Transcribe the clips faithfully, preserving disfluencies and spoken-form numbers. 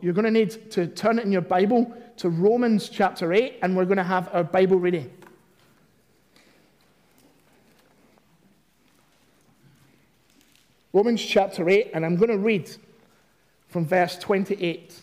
you're going to need to turn it in your Bible to Romans chapter eight, and we're going to have our Bible reading. Romans chapter eight, and I'm going to read from verse twenty-eight.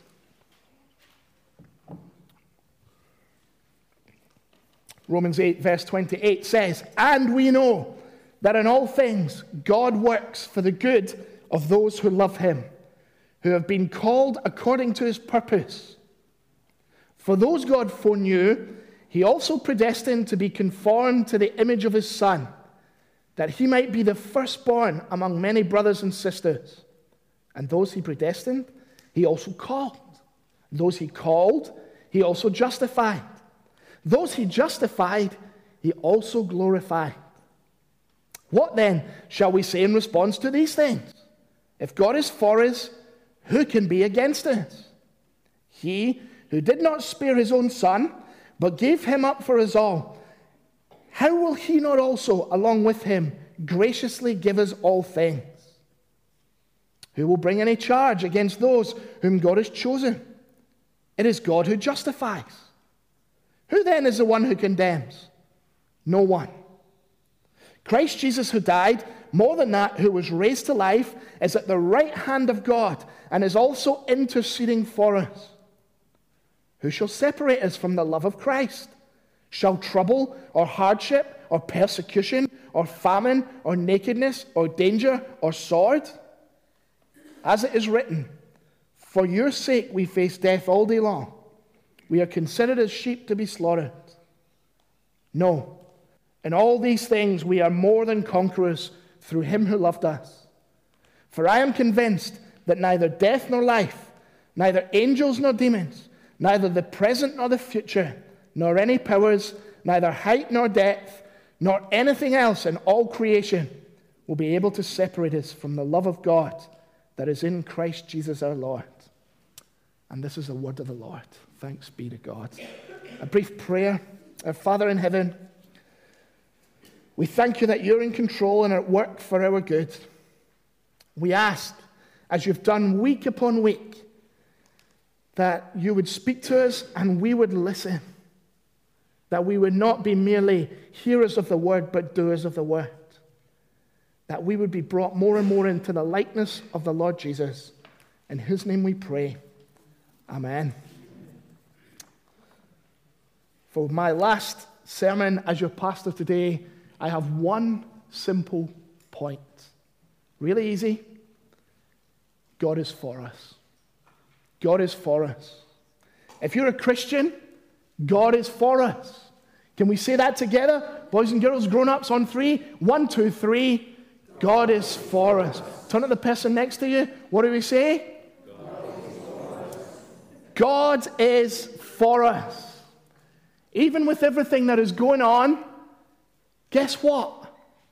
Romans eight, verse twenty-eight says, "And we know that in all things God works for the good of those who love him, who have been called according to his purpose. For those God foreknew, he also predestined to be conformed to the image of his Son, that he might be the firstborn among many brothers and sisters. And those he predestined, he also called. Those he called, he also justified. Those he justified, he also glorified. What then shall we say in response to these things? If God is for us, who can be against us? He who did not spare his own Son, but gave him up for us all, how will he not also, along with him, graciously give us all things? Who will bring any charge against those whom God has chosen? It is God who justifies. Who then is the one who condemns? No one. Christ Jesus, who died, more than that, who was raised to life, is at the right hand of God and is also interceding for us. Who shall separate us from the love of Christ? Shall trouble or hardship or persecution or famine or nakedness or danger or sword? As it is written, for your sake we face death all day long. We are considered as sheep to be slaughtered. No, in all these things we are more than conquerors through him who loved us. For I am convinced that neither death nor life, neither angels nor demons, neither the present nor the future, nor any powers, neither height nor depth, nor anything else in all creation will be able to separate us from the love of God that is in Christ Jesus our Lord. And this is the word of the Lord. Thanks be to God. A brief prayer. Our Father in heaven, we thank you that you're in control and at work for our good. We ask, as you've done week upon week, that you would speak to us and we would listen. That we would not be merely hearers of the word, but doers of the word. That we would be brought more and more into the likeness of the Lord Jesus. In his name we pray. Amen. For my last sermon as your pastor today, I have one simple point. Really easy. God is for us. God is for us. If you're a Christian, God is for us. Can we say that together? Boys and girls, grown-ups, on three. One, two, three. God is for us. Turn to the person next to you. What do we say? God is for us. Even with everything that is going on, guess what?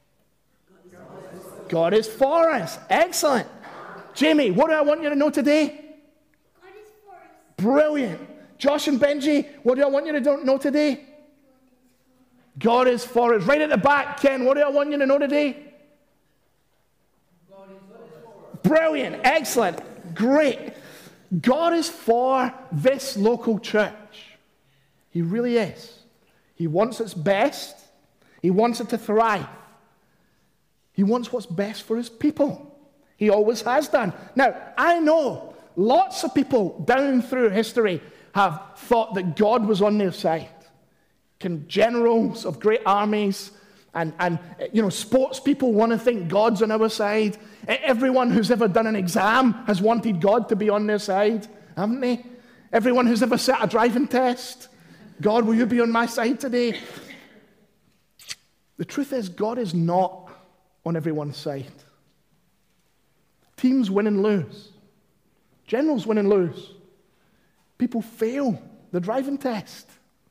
God is for us. Excellent. Jamie, what do I want you to know today? God is for us. Brilliant. Josh and Benji, what do I want you to know today? God is for us. Right at the back, Ken, what do I want you to know today? God is for us. Brilliant. Excellent. Great. God is for this local church. He really is. He wants its best. He wants it to thrive. He wants what's best for his people. He always has done. Now, I know lots of people down through history have thought that God was on their side. Can generals of great armies and, and you know, sports people want to think God's on our side. Everyone who's ever done an exam has wanted God to be on their side, haven't they? Everyone who's ever sat a driving test, God, will you be on my side today? The truth is, God is not on everyone's side. Teams win and lose. Generals win and lose. People fail the driving test.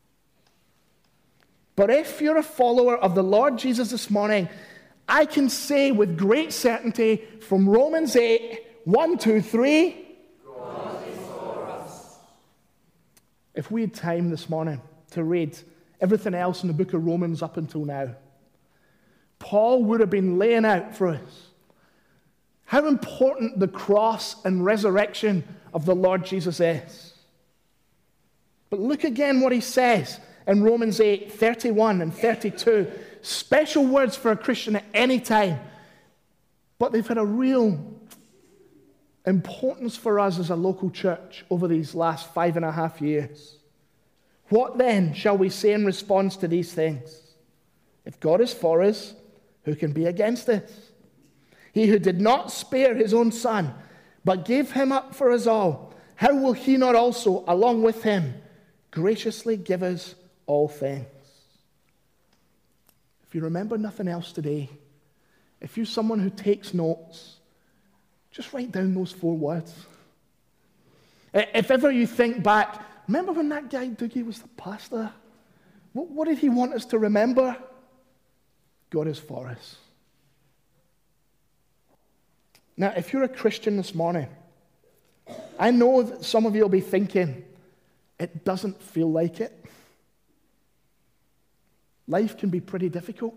But if you're a follower of the Lord Jesus this morning, I can say with great certainty from Romans eight, one, two, three, God is for us. If we had time this morning to read everything else in the book of Romans up until now, Paul would have been laying out for us how important the cross and resurrection of the Lord Jesus is. But look again what he says in Romans eight, thirty-one and thirty-two. Special words for a Christian at any time, but they've had a real importance for us as a local church over these last five and a half years. What then shall we say in response to these things? If God is for us, who can be against us? He who did not spare his own son, but gave him up for us all, how will he not also, along with him, graciously give us all things? If you remember nothing else today, if you're someone who takes notes, just write down those four words. If ever you think back, remember when that guy Dougie was the pastor? What, what did he want us to remember? God is for us. Now, if you're a Christian this morning, I know that some of you will be thinking, it doesn't feel like it. Life can be pretty difficult.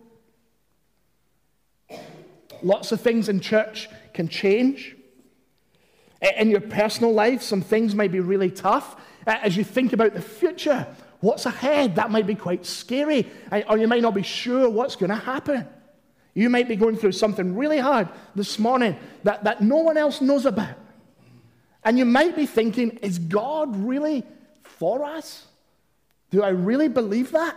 Lots of things in church can change. In your personal life, some things might be really tough. As you think about the future, what's ahead, that might be quite scary. Or you might not be sure what's going to happen. You might be going through something really hard this morning that, that no one else knows about. And you might be thinking, is God really for us? Do I really believe that?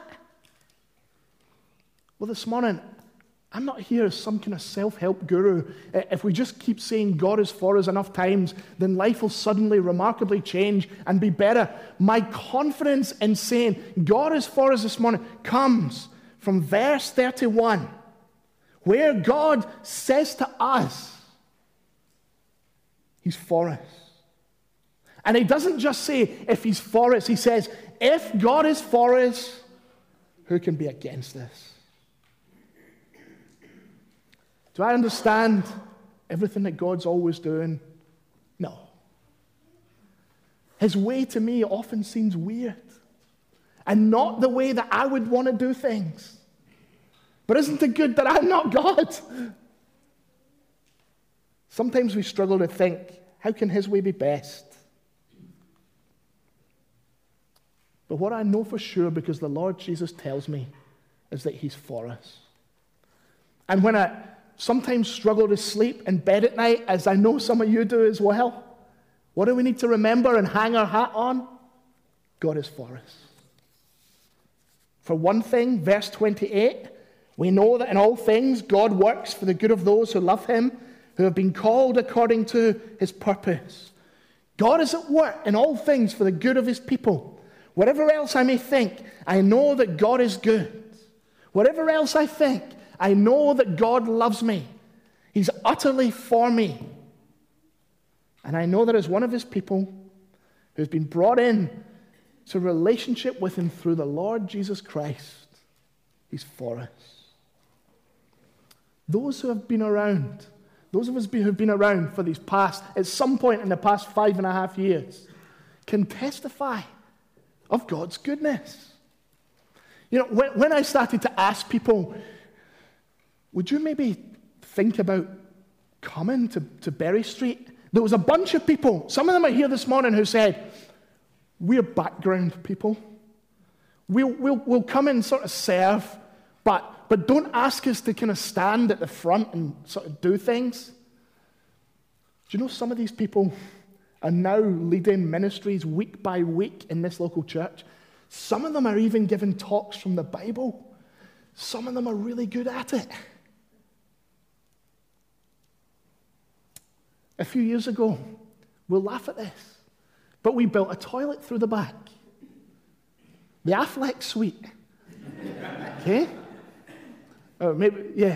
Well, this morning, I'm not here as some kind of self-help guru. If we just keep saying God is for us enough times, then life will suddenly remarkably change and be better. My confidence in saying God is for us this morning comes from verse thirty-one, where God says to us, He's for us. And He doesn't just say, if He's for us. He says, if God is for us, who can be against us? Do I understand everything that God's always doing? No. His way to me often seems weird and not the way that I would want to do things. But isn't it good that I'm not God? Sometimes we struggle to think, how can His way be best? But what I know for sure, because the Lord Jesus tells me, is that He's for us. And when I sometimes struggle to sleep in bed at night, as I know some of you do as well, what do we need to remember and hang our hat on? God is for us. For one thing, verse twenty-eight, we know that in all things God works for the good of those who love Him, who have been called according to His purpose. God is at work in all things for the good of His people. Whatever else I may think, I know that God is good. Whatever else I think, I know that God loves me. He's utterly for me. And I know that as one of His people who's been brought in to relationship with Him through the Lord Jesus Christ, He's for us. Those who have been around, those of us who have been around for these past, at some point in the past five and a half years, can testify of God's goodness. You know, when, when I started to ask people, would you maybe think about coming to, to Berry Street? There was a bunch of people, some of them are here this morning, who said, we're background people. We'll, we'll, we'll come and sort of serve, but, but don't ask us to kind of stand at the front and sort of do things. Do you know some of these people are now leading ministries week by week in this local church? Some of them are even giving talks from the Bible. Some of them are really good at it. A few years ago, we'll laugh at this, but we built a toilet through the back. The Affleck suite. Okay? Or maybe, yeah.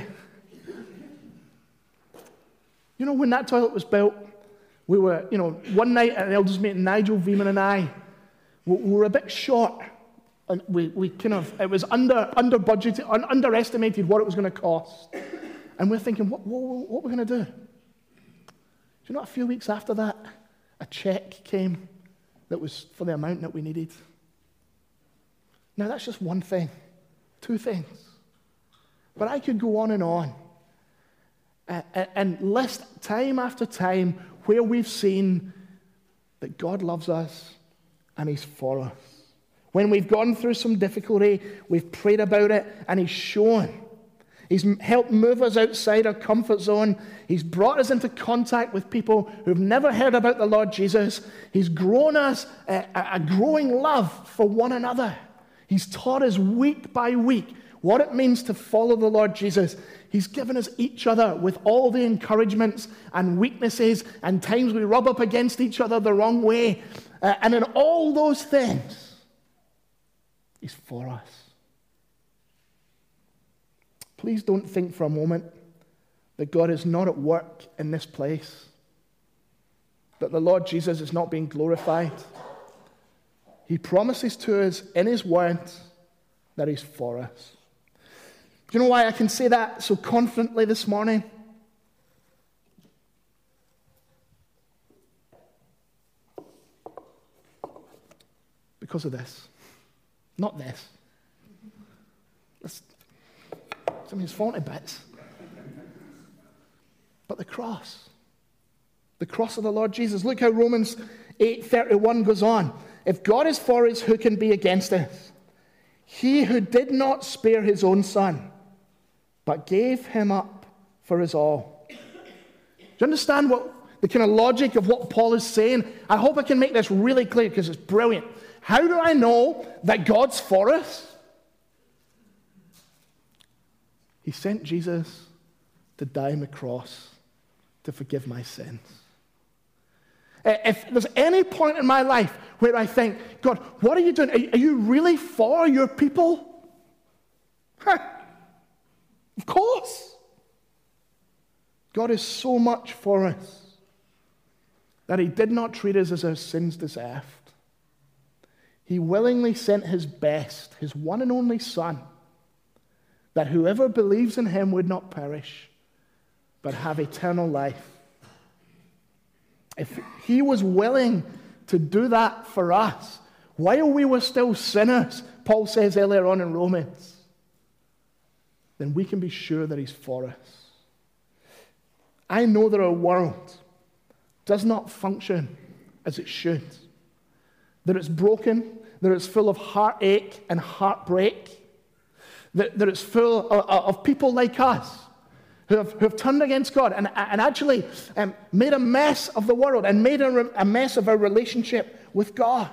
You know, when that toilet was built, we were, you know, one night at an elders meeting, Nigel, Veeman and I, we, we were a bit short. And we, we kind of, it was under, under budgeted, un, underestimated what it was going to cost. And we're thinking, what, what, what are we going to do? Do you know, a few weeks after that, a check came that was for the amount that we needed. Now, that's just one thing, two things. But I could go on and on uh, and list time after time where we've seen that God loves us and he's for us. When we've gone through some difficulty, we've prayed about it, and he's shown. He's helped move us outside our comfort zone. He's brought us into contact with people who've never heard about the Lord Jesus. He's grown us a, a growing love for one another. He's taught us week by week what it means to follow the Lord Jesus. He's given us each other with all the encouragements and weaknesses and times we rub up against each other the wrong way. Uh, and in all those things, he's for us. Please don't think for a moment that God is not at work in this place, that the Lord Jesus is not being glorified. He promises to us in his word that he's for us. Do you know why I can say that so confidently this morning? Because of this. Not this. This some of his faulty bits. But the cross. The cross of the Lord Jesus. Look how Romans eight thirty-one goes on. If God is for us, who can be against us? He who did not spare his own son, but gave him up for us all. Do you understand what the kind of logic of what Paul is saying? I hope I can make this really clear because it's brilliant. How do I know that God's for us? He sent Jesus to die on the cross to forgive my sins. If there's any point in my life where I think, God, what are you doing? Are you really for your people? Huh. Of course. God is so much for us that he did not treat us as our sins deserved. He willingly sent his best, his one and only Son, that whoever believes in him would not perish, but have eternal life. If he was willing to do that for us, while we were still sinners, Paul says earlier on in Romans, then we can be sure that he's for us. I know that our world does not function as it should. That it's broken, that it's full of heartache and heartbreak, that, that it's full of, of people like us who have, who have turned against God and, and actually um, made a mess of the world and made a, a mess of our relationship with God.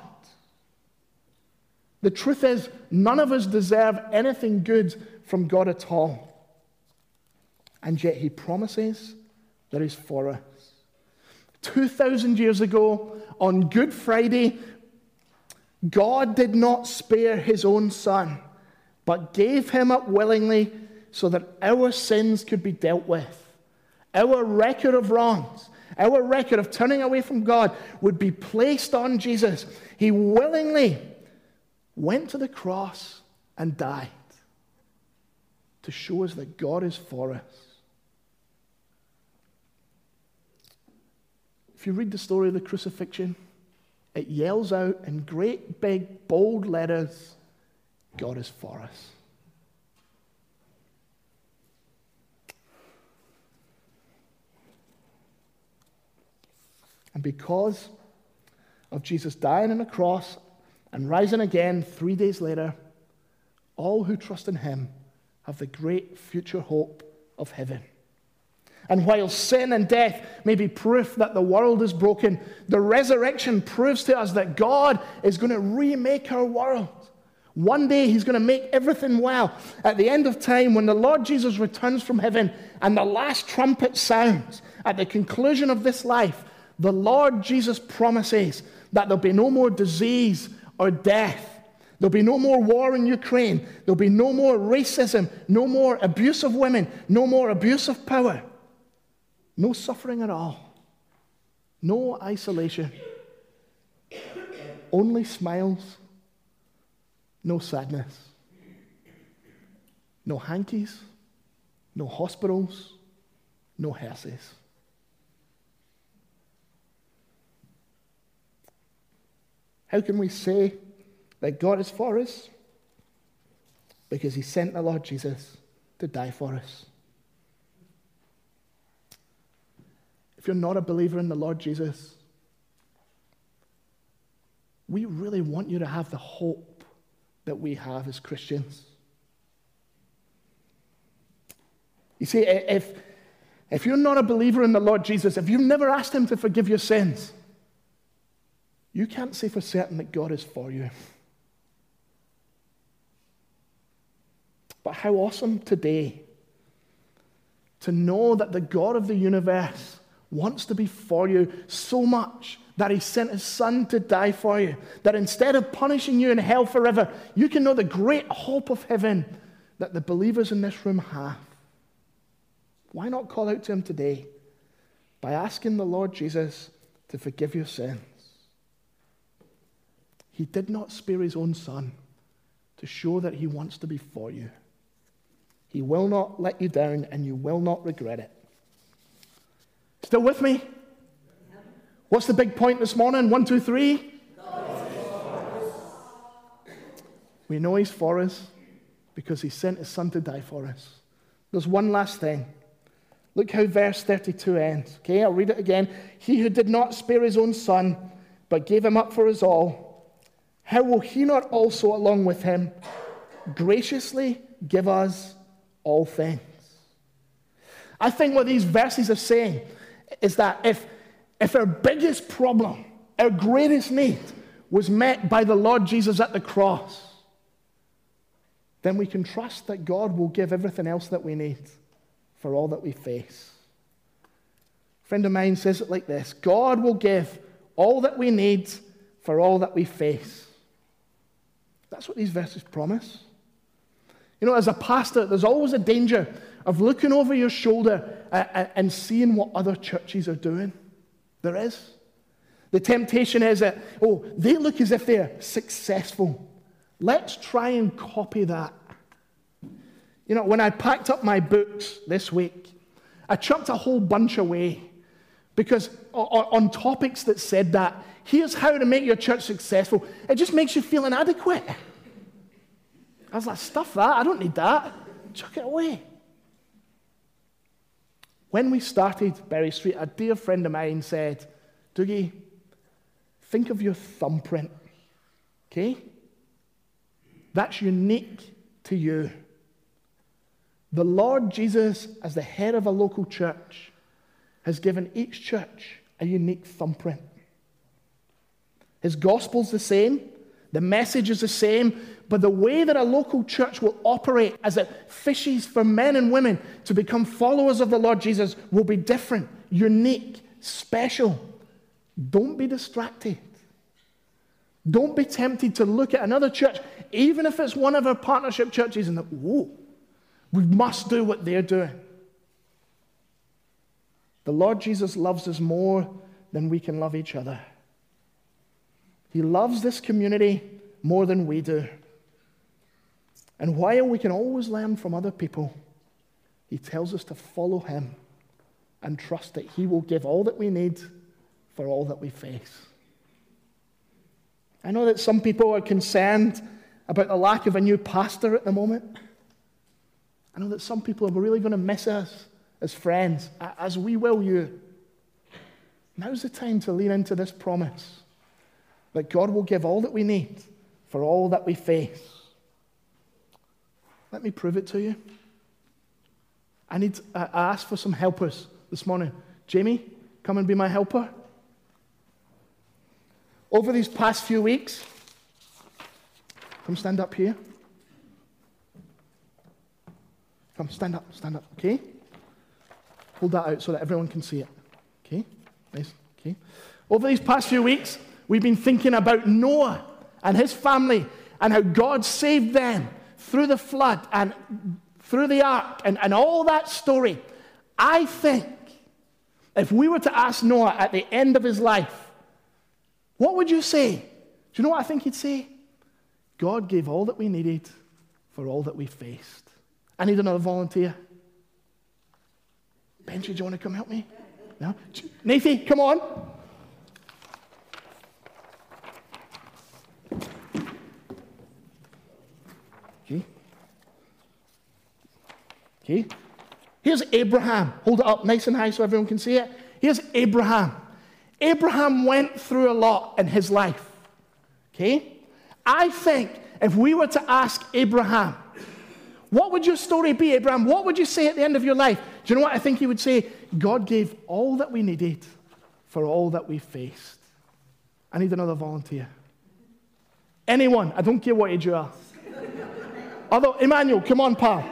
The truth is, none of us deserve anything good from God at all. And yet he promises that he's for us. two thousand years ago, on Good Friday, God did not spare his own Son, but gave him up willingly so that our sins could be dealt with. Our record of wrongs, our record of turning away from God would be placed on Jesus. He willingly went to the cross and died to show us that God is for us. If you read the story of the crucifixion, it yells out in great, big, bold letters, God is for us. And because of Jesus dying on the cross and rising again three days later, all who trust in him have the great future hope of heaven. And while sin and death may be proof that the world is broken, the resurrection proves to us that God is going to remake our world. One day he's going to make everything well. At the end of time, when the Lord Jesus returns from heaven and the last trumpet sounds at the conclusion of this life, the Lord Jesus promises that there'll be no more disease or death. There'll be no more war in Ukraine. There'll be no more racism, no more abuse of women, no more abuse of power. No suffering at all. No isolation. Only smiles. No sadness. No hankies. No hospitals. No hearses. How can we say that God is for us? Because he sent the Lord Jesus to die for us. If you're not a believer in the Lord Jesus, we really want you to have the hope that we have as Christians. You see, if, if you're not a believer in the Lord Jesus, if you've never asked him to forgive your sins, you can't say for certain that God is for you. But how awesome today to know that the God of the universe wants to be for you so much that he sent his son to die for you, that instead of punishing you in hell forever, you can know the great hope of heaven that the believers in this room have. Why not call out to him today by asking the Lord Jesus to forgive your sins? He did not spare his own son to show that he wants to be for you. He will not let you down, and you will not regret it. Still with me? What's the big point this morning? One, two, three. We know he's for us because he sent his son to die for us. There's one last thing. Look how verse thirty-two ends. Okay, I'll read it again. He who did not spare his own son, but gave him up for us all, how will he not also, along with him, graciously give us all things? I think what these verses are saying is that if, if our biggest problem, our greatest need, was met by the Lord Jesus at the cross, then we can trust that God will give everything else that we need for all that we face. A friend of mine says it like this: God will give all that we need for all that we face. That's what these verses promise. You know, as a pastor, there's always a danger of looking over your shoulder and seeing what other churches are doing. There is. The temptation is that, oh, they look as if they're successful. Let's try and copy that. You know, when I packed up my books this week, I chucked a whole bunch away because on topics that said that, here's how to make your church successful, it just makes you feel inadequate. I was like, stuff that, I don't need that. Chuck it away. When we started Berry Street, a dear friend of mine said, Dougie, think of your thumbprint, okay? That's unique to you. The Lord Jesus, as the head of a local church, has given each church a unique thumbprint. His gospel's the same, the message is the same, but the way that a local church will operate as it fishes for men and women to become followers of the Lord Jesus will be different, unique, special. Don't be distracted. Don't be tempted to look at another church, even if it's one of our partnership churches, and think, whoa, we must do what they're doing. The Lord Jesus loves us more than we can love each other. He loves this community more than we do. And while we can always learn from other people, he tells us to follow him and trust that he will give all that we need for all that we face. I know that some people are concerned about the lack of a new pastor at the moment. I know that some people are really going to miss us as friends, as we will you. Now's the time to lean into this promise that God will give all that we need for all that we face. Let me prove it to you. I need. To, I asked for some helpers this morning. Jamie, come and be my helper. Over these past few weeks, come stand up here. Come, stand up, stand up, okay? Hold that out so that everyone can see it. Okay, nice, okay. Over these past few weeks, we've been thinking about Noah and his family and how God saved them through the flood and through the ark and, and all that story. I think if we were to ask Noah at the end of his life, what would you say? Do you know what I think he'd say? God gave all that we needed for all that we faced. I need another volunteer. Benji, do you want to come help me? No? Nathan, come on. Okay. Okay. Here's Abraham. Hold it up nice and high so everyone can see it. Here's Abraham. Abraham went through a lot in his life. Okay? I think if we were to ask Abraham, what would your story be, Abraham? What would you say at the end of your life? Do you know what I think he would say? God gave all that we needed for all that we faced. I need another volunteer. Anyone, I don't care what age you are. Although, Emmanuel, come on, pal.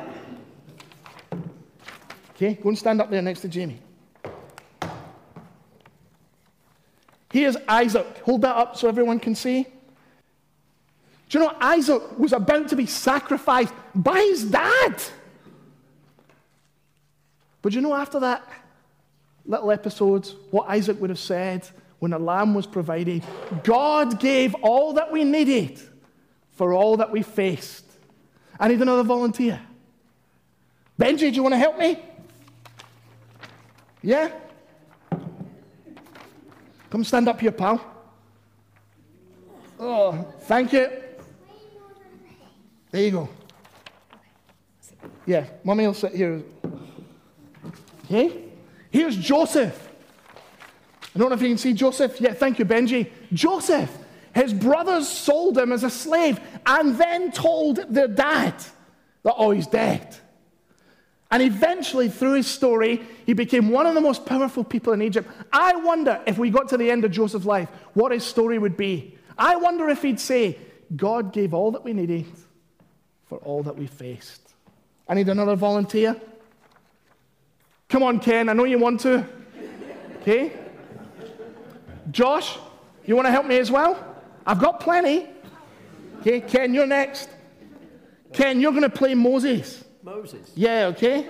Okay, go and stand up there next to Jamie. Here's Isaac. Hold that up so everyone can see. Do you know Isaac was about to be sacrificed by his dad? But you know after that little episode, what Isaac would have said when a lamb was provided? God gave all that we needed for all that we faced. I need another volunteer. Benji, do you want to help me? Yeah? Come stand up here, pal. Oh, thank you. There you go. Yeah, Mummy will sit here. Okay? Here's Joseph. I don't know if you can see Joseph. Yeah, thank you, Benji. Joseph, his brothers sold him as a slave and then told their dad that, oh, he's dead. And eventually, through his story, he became one of the most powerful people in Egypt. I wonder if we got to the end of Joseph's life, what his story would be. I wonder if he'd say, God gave all that we needed for all that we faced. I need another volunteer. Come on, Ken, I know you want to. Okay? Josh, you want to help me as well? I've got plenty. Okay, Ken, you're next. Ken, you're going to play Moses. Moses? Yeah, okay?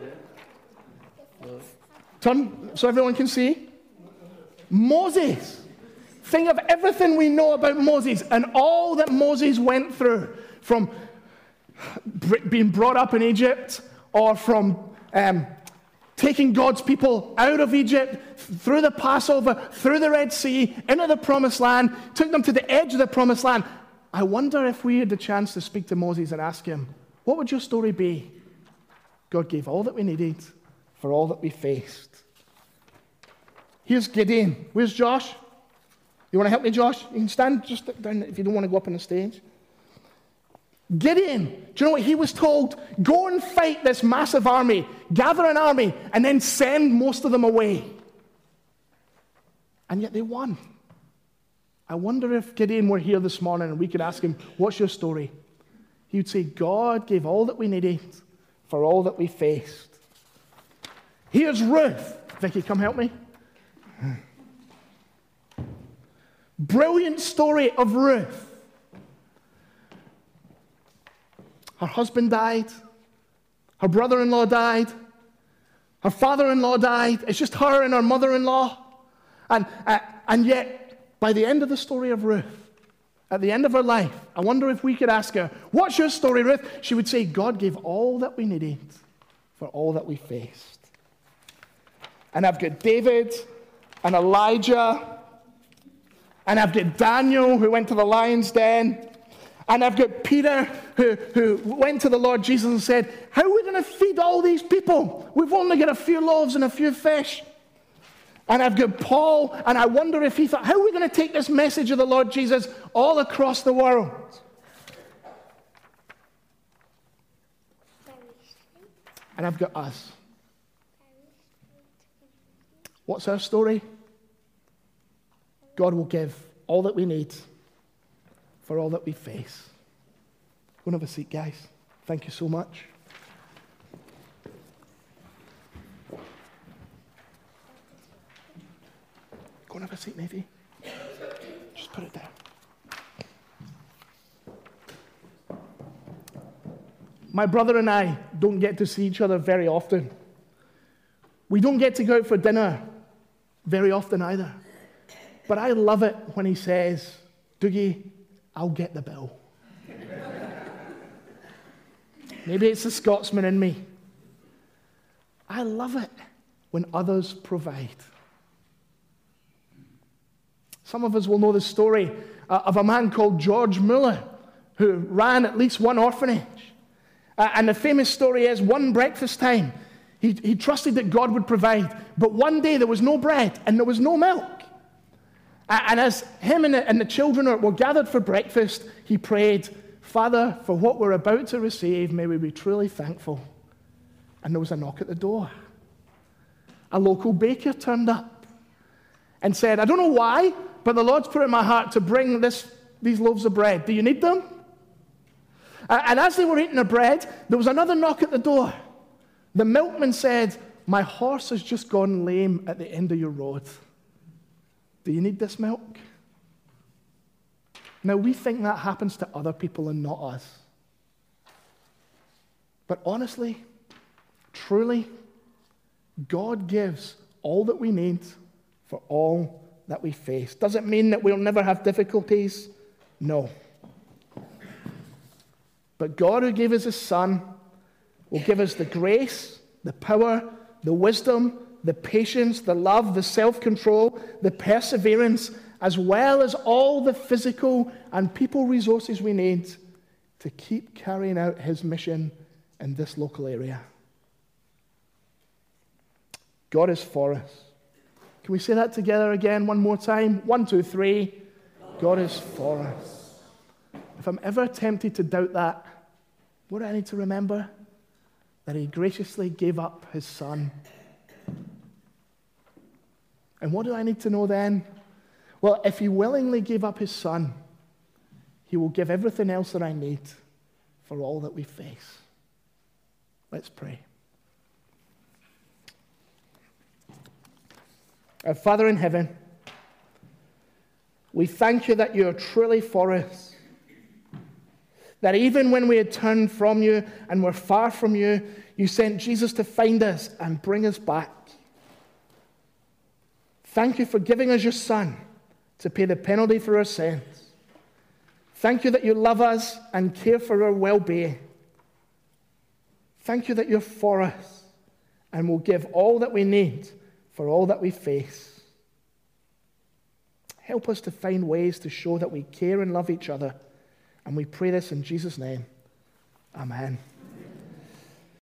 Turn so everyone can see. Moses. Think of everything we know about Moses and all that Moses went through, from being brought up in Egypt, or from um, taking God's people out of Egypt, through the Passover, through the Red Sea, into the Promised Land, took them to the edge of the Promised Land. I wonder if we had the chance to speak to Moses and ask him, what would your story be? God gave all that we needed for all that we faced. Here's Gideon. Where's Josh? You want to help me, Josh? You can stand just down if you don't want to go up on the stage. Gideon, do you know what he was told? Go and fight this massive army, gather an army, and then send most of them away. And yet they won. I wonder if Gideon were here this morning and we could ask him, what's your story? He would say, God gave all that we needed for all that we faced. Here's Ruth. Vicky, come help me. Brilliant story of Ruth. Her husband died. Her brother-in-law died. Her father-in-law died. It's just her and her mother-in-law. And, uh, and yet, by the end of the story of Ruth, at the end of her life, I wonder if we could ask her, what's your story, Ruth? She would say, God gave all that we needed for all that we faced. And I've got David and Elijah, and I've got Daniel who went to the lion's den, and I've got Peter who, who went to the Lord Jesus and said, how are we going to feed all these people? We've only got a few loaves and a few fish. And I've got Paul, and I wonder if he thought, how are we going to take this message of the Lord Jesus all across the world? And I've got us. What's our story? God will give all that we need for all that we face. Go and have a seat, guys. Thank you so much. Go and have a seat, Navy. Just put it down. My brother and I don't get to see each other very often. We don't get to go out for dinner very often either. But I love it when he says, Doogie, I'll get the bill. Maybe it's the Scotsman in me. I love it when others provide. Some of us will know the story uh, of a man called George Muller who ran at least one orphanage. Uh, and the famous story is one breakfast time, he, he trusted that God would provide. But one day there was no bread and there was no milk. And as him and the, and the children were gathered for breakfast, he prayed, Father, for what we're about to receive, may we be truly thankful. And there was a knock at the door. A local baker turned up and said, I don't know why, but the Lord's put it in my heart to bring this, these loaves of bread. Do you need them? And as they were eating the bread, there was another knock at the door. The milkman said, my horse has just gone lame at the end of your road. Do you need this milk? Now, we think that happens to other people and not us. But honestly, truly, God gives all that we need for all that we face. Does it mean that we'll never have difficulties? No. But God, who gave us His Son, will give us the grace, the power, the wisdom, the patience, the love, the self-control, the perseverance, as well as all the physical and people resources we need to keep carrying out His mission in this local area. God is for us. Can we say that together again one more time? One, two, three. God is for us. If I'm ever tempted to doubt that, what do I need to remember? That He graciously gave up His Son. And what do I need to know then? Well, if He willingly gave up His Son, He will give everything else that I need for all that we face. Let's pray. Our Father in heaven, we thank You that You are truly for us. That even when we had turned from You and were far from You, You sent Jesus to find us and bring us back. Thank You for giving us Your Son to pay the penalty for our sins. Thank You that You love us and care for our well-being. Thank You that You're for us and will give all that we need for all that we face. Help us to find ways to show that we care and love each other. And we pray this in Jesus' name. Amen.